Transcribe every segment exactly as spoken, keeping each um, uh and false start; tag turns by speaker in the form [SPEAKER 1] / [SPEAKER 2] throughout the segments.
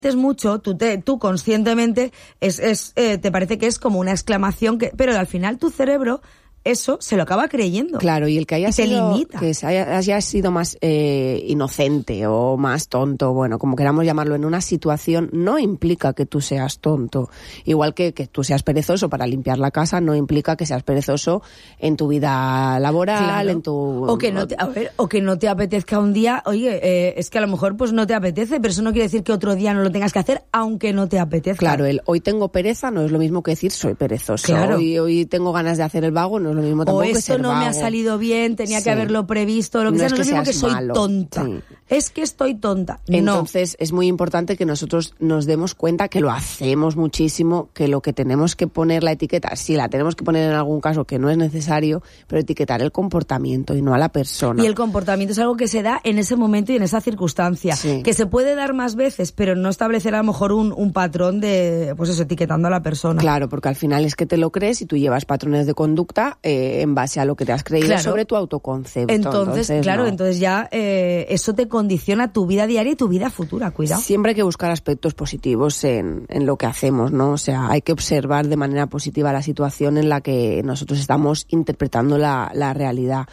[SPEAKER 1] es mucho, tú, te, tú conscientemente es, es, eh, te parece que es como una exclamación, que, pero al final tu cerebro eso se lo acaba creyendo.
[SPEAKER 2] Claro, y el que haya
[SPEAKER 1] y
[SPEAKER 2] sido,
[SPEAKER 1] te limita.
[SPEAKER 2] que haya, haya sido más eh, inocente o más tonto, bueno, como queramos llamarlo, en una situación, no implica que tú seas tonto. Igual que que tú seas perezoso para limpiar la casa, no implica que seas perezoso en tu vida laboral,
[SPEAKER 1] claro.
[SPEAKER 2] en tu...
[SPEAKER 1] O que no te, a ver, o que no te apetezca un día, oye, eh, es que a lo mejor pues no te apetece, pero eso no quiere decir que otro día no lo tengas que hacer, aunque no te apetezca.
[SPEAKER 2] Claro, el hoy tengo pereza no es lo mismo que decir soy perezoso.
[SPEAKER 1] Claro.
[SPEAKER 2] Hoy, hoy tengo ganas de hacer el vago, no es lo mismo tampoco
[SPEAKER 1] o
[SPEAKER 2] que
[SPEAKER 1] esto
[SPEAKER 2] ser
[SPEAKER 1] no
[SPEAKER 2] vago.
[SPEAKER 1] me ha salido bien, tenía
[SPEAKER 2] Sí.
[SPEAKER 1] que haberlo previsto, lo que
[SPEAKER 2] No
[SPEAKER 1] sea,
[SPEAKER 2] es
[SPEAKER 1] no
[SPEAKER 2] que
[SPEAKER 1] es lo mismo que
[SPEAKER 2] seas
[SPEAKER 1] soy
[SPEAKER 2] malo.
[SPEAKER 1] tonta.
[SPEAKER 2] Sí.
[SPEAKER 1] Es que estoy tonta.
[SPEAKER 2] Entonces es muy importante que nosotros nos demos cuenta que lo hacemos muchísimo, que lo que tenemos que poner la etiqueta, sí la tenemos que poner en algún caso que no es necesario, pero etiquetar el comportamiento y no a la persona.
[SPEAKER 1] Y el comportamiento es algo que se da en ese momento y en esa circunstancia,
[SPEAKER 2] Sí.
[SPEAKER 1] que se puede dar más veces, pero no establecer a lo mejor un, un patrón de, pues eso, etiquetando a la persona.
[SPEAKER 2] Claro, porque al final es que te lo crees y tú llevas patrones de conducta eh, en base a lo que te has creído
[SPEAKER 1] Claro.
[SPEAKER 2] sobre tu autoconcepto.
[SPEAKER 1] Entonces,
[SPEAKER 2] Entonces
[SPEAKER 1] claro,
[SPEAKER 2] no.
[SPEAKER 1] entonces ya eh, eso te condiciona tu vida diaria y tu vida futura, cuidado.
[SPEAKER 2] Siempre hay que buscar aspectos positivos en, en lo que hacemos, ¿no? O sea, hay que observar de manera positiva la situación en la que nosotros estamos interpretando la, la realidad.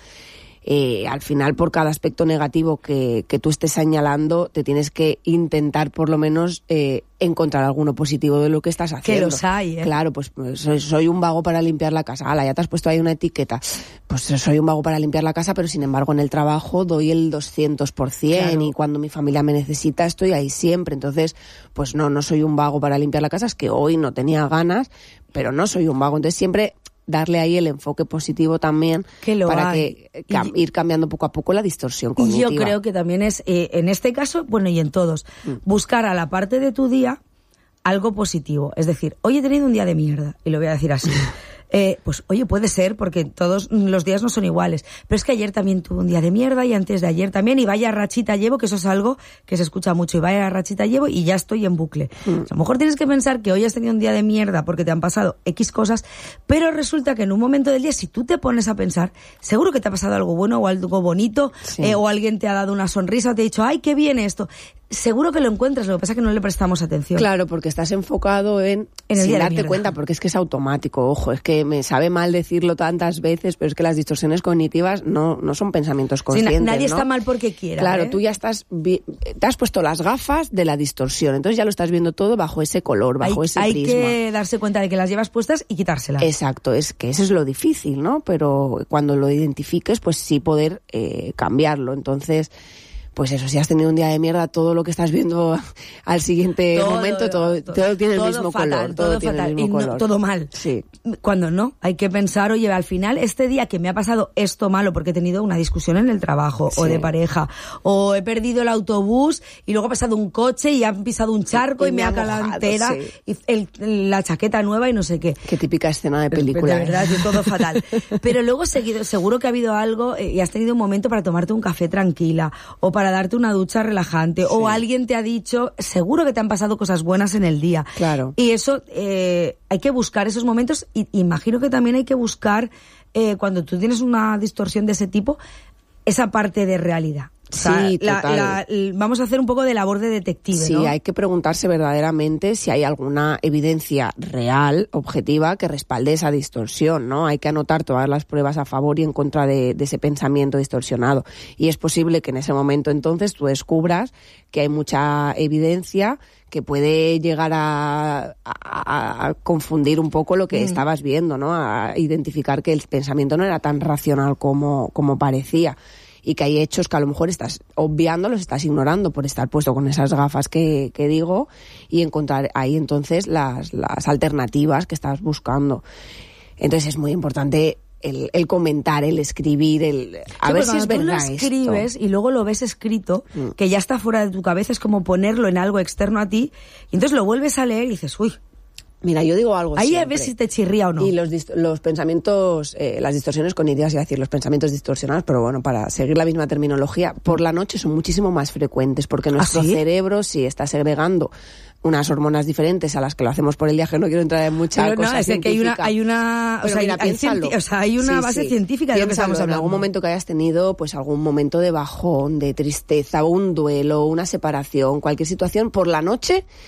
[SPEAKER 2] Eh, al final, por cada aspecto negativo que, que tú estés señalando, te tienes que intentar por lo menos eh, encontrar alguno positivo de lo que estás haciendo.
[SPEAKER 1] Que los hay, ¿eh?
[SPEAKER 2] Claro, pues, pues soy, soy un vago para limpiar la casa. Ala, ya te has puesto ahí una etiqueta. Pues soy un vago para limpiar la casa, pero sin embargo en el trabajo doy el doscientos por ciento
[SPEAKER 1] Claro.
[SPEAKER 2] y cuando mi familia me necesita estoy ahí siempre. Entonces, pues no, no soy un vago para limpiar la casa, es que hoy no tenía ganas, pero no soy un vago. Entonces siempre darle ahí el enfoque positivo también
[SPEAKER 1] Que lo
[SPEAKER 2] para
[SPEAKER 1] hay.
[SPEAKER 2] que cam-
[SPEAKER 1] Y-
[SPEAKER 2] ir cambiando poco a poco la distorsión
[SPEAKER 1] Y
[SPEAKER 2] cognitiva.
[SPEAKER 1] yo creo que también es, eh, en este caso, bueno, y en todos,
[SPEAKER 2] Mm.
[SPEAKER 1] buscar a la parte de tu día algo positivo. Es decir, hoy he tenido un día de mierda, y lo voy a decir así. Eh, pues oye, puede ser, porque todos los días no son iguales, pero es que ayer también tuve un día de mierda y antes de ayer también, y vaya rachita llevo, que eso es algo que se escucha mucho, y vaya rachita llevo y ya estoy en bucle.
[SPEAKER 2] Mm.
[SPEAKER 1] O sea, a lo mejor tienes que pensar que hoy has tenido un día de mierda porque te han pasado X cosas, pero resulta que en un momento del día, si tú te pones a pensar, seguro que te ha pasado algo bueno o algo bonito,
[SPEAKER 2] Sí.
[SPEAKER 1] eh, o alguien te ha dado una sonrisa, te ha dicho, ay, qué bien esto. Seguro que lo encuentras, lo que pasa es que no le prestamos atención.
[SPEAKER 2] Claro, porque estás enfocado en,
[SPEAKER 1] En el
[SPEAKER 2] sin
[SPEAKER 1] día de
[SPEAKER 2] darte
[SPEAKER 1] mierda.
[SPEAKER 2] cuenta, porque es que es automático. Ojo, es que me sabe mal decirlo tantas veces, pero es que las distorsiones cognitivas no, no son pensamientos
[SPEAKER 1] Sí,
[SPEAKER 2] conscientes,
[SPEAKER 1] na- nadie
[SPEAKER 2] ¿no?
[SPEAKER 1] está mal porque quiera.
[SPEAKER 2] Claro,
[SPEAKER 1] ¿eh?
[SPEAKER 2] tú ya estás, vi- te has puesto las gafas de la distorsión, entonces ya lo estás viendo todo bajo ese color, bajo
[SPEAKER 1] hay,
[SPEAKER 2] ese
[SPEAKER 1] hay
[SPEAKER 2] prisma.
[SPEAKER 1] que darse cuenta de que las llevas puestas y quitárselas.
[SPEAKER 2] Exacto, es que eso es lo difícil, ¿no? Pero cuando lo identifiques, pues sí poder eh, cambiarlo. Entonces, pues eso, si has tenido un día de mierda, todo lo que estás viendo al siguiente
[SPEAKER 1] Todo,
[SPEAKER 2] momento, todo,
[SPEAKER 1] todo,
[SPEAKER 2] todo tiene el
[SPEAKER 1] todo
[SPEAKER 2] mismo
[SPEAKER 1] fatal,
[SPEAKER 2] color. Todo,
[SPEAKER 1] todo
[SPEAKER 2] tiene
[SPEAKER 1] fatal,
[SPEAKER 2] el mismo
[SPEAKER 1] y no-
[SPEAKER 2] color.
[SPEAKER 1] todo mal.
[SPEAKER 2] Sí.
[SPEAKER 1] Cuando no, hay que pensar, oye, al final este día que me ha pasado esto malo porque he tenido una discusión en el trabajo o
[SPEAKER 2] Sí.
[SPEAKER 1] de pareja, o he perdido el autobús y luego ha pasado un coche y han pisado un charco y,
[SPEAKER 2] Y
[SPEAKER 1] me
[SPEAKER 2] me
[SPEAKER 1] ha
[SPEAKER 2] ha
[SPEAKER 1] calado
[SPEAKER 2] mojado,
[SPEAKER 1] entera,
[SPEAKER 2] sí.
[SPEAKER 1] y el- la chaqueta nueva y no sé qué.
[SPEAKER 2] Qué típica escena de película.
[SPEAKER 1] De verdad,
[SPEAKER 2] ¿eh?
[SPEAKER 1] yo todo fatal. Pero luego seguido, seguro que ha habido algo eh, y has tenido un momento para tomarte un café tranquila o para darte una ducha relajante,
[SPEAKER 2] Sí.
[SPEAKER 1] o alguien te ha dicho, seguro que te han pasado cosas buenas en el día.
[SPEAKER 2] Claro.
[SPEAKER 1] Y eso, eh, hay que buscar esos momentos, y imagino que también hay que buscar, eh, cuando tú tienes una distorsión de ese tipo, esa parte de realidad. O sea,
[SPEAKER 2] Sí,
[SPEAKER 1] la-
[SPEAKER 2] total.
[SPEAKER 1] la- l- vamos a hacer un poco de labor de detective,
[SPEAKER 2] Sí,
[SPEAKER 1] ¿no?
[SPEAKER 2] hay que preguntarse verdaderamente si hay alguna evidencia real, objetiva, que respalde esa distorsión, ¿no? Hay que anotar todas las pruebas a favor y en contra de, de ese pensamiento distorsionado. Y es posible que en ese momento entonces tú descubras que hay mucha evidencia que puede llegar a, a- a confundir un poco lo que
[SPEAKER 1] Mm.
[SPEAKER 2] estabas viendo, ¿no? A identificar que el pensamiento no era tan racional como, como parecía. Y que hay hechos que a lo mejor estás obviando, los estás ignorando por estar puesto con esas gafas que, que digo, y encontrar ahí entonces las, las alternativas que estás buscando. Entonces es muy importante el, el comentar, el escribir, el a
[SPEAKER 1] Sí,
[SPEAKER 2] ver
[SPEAKER 1] porque
[SPEAKER 2] si es
[SPEAKER 1] cuando tú
[SPEAKER 2] verdad
[SPEAKER 1] lo escribes
[SPEAKER 2] esto.
[SPEAKER 1] y luego lo ves escrito,
[SPEAKER 2] Mm.
[SPEAKER 1] que ya está fuera de tu cabeza, es como ponerlo en algo externo a ti, y entonces lo vuelves a leer y dices, uy,
[SPEAKER 2] Mira, yo digo algo
[SPEAKER 1] ahí a
[SPEAKER 2] siempre.
[SPEAKER 1] ver si te chirría o no.
[SPEAKER 2] Y los, dist- los pensamientos, eh, las distorsiones cognitivas, iba a decir los pensamientos distorsionados, pero bueno, para seguir la misma terminología, por la noche son muchísimo más frecuentes porque nuestro
[SPEAKER 1] ¿Ah, sí?
[SPEAKER 2] cerebro sí está segregando unas hormonas diferentes a las que lo hacemos por el día, que no quiero entrar en mucha
[SPEAKER 1] Pero
[SPEAKER 2] cosa
[SPEAKER 1] no, es que hay una,
[SPEAKER 2] científica.
[SPEAKER 1] hay una, o sea,
[SPEAKER 2] mira,
[SPEAKER 1] hay, hay, cienti- o sea, hay una
[SPEAKER 2] Sí,
[SPEAKER 1] base
[SPEAKER 2] sí.
[SPEAKER 1] científica de lo que
[SPEAKER 2] Piénsalo,
[SPEAKER 1] estamos hablando.
[SPEAKER 2] en algún momento que hayas tenido, pues algún momento de bajón, de tristeza, un duelo, una separación, cualquier situación, por la noche